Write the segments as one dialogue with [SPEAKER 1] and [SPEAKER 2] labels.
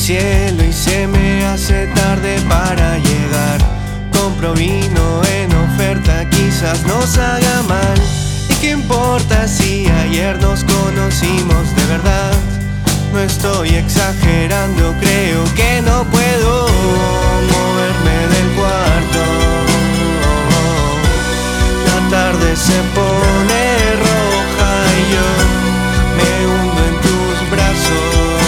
[SPEAKER 1] cielo y se me hace tarde para llegar. Compro vino en oferta, quizás nos haga mal. ¿Y qué importa si ayer nos conocimos de verdad? No estoy exagerando, creo que no puedo moverme del cuarto. La tarde se pone roja y yo me hundo en tus brazos.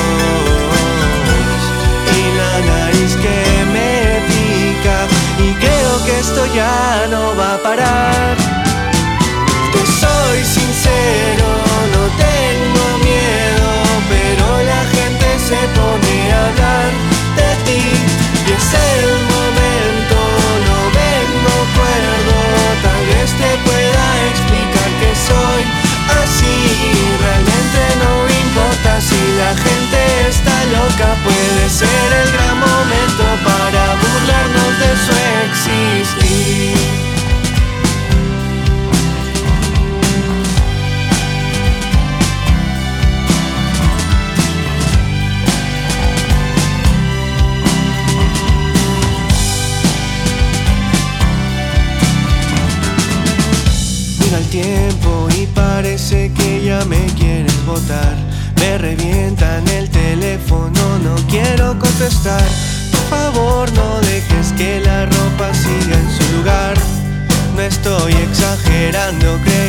[SPEAKER 1] Y la nariz que me pica, y creo que esto ya no va a parar. Te soy sincero, no tengo miedo, pero la gente se pone a hablar de ti. Y es el momento, no vengo cuerdo, tal vez te pueda explicar que soy así. Realmente no importa si la gente está loca, puede ser el gran momento para burlarnos de su existir. Mira el tiempo y parece que ya me quieres botar. Me revientan el teléfono, no quiero contestar. Por favor no dejes que la ropa siga en su lugar. No estoy exagerando, creo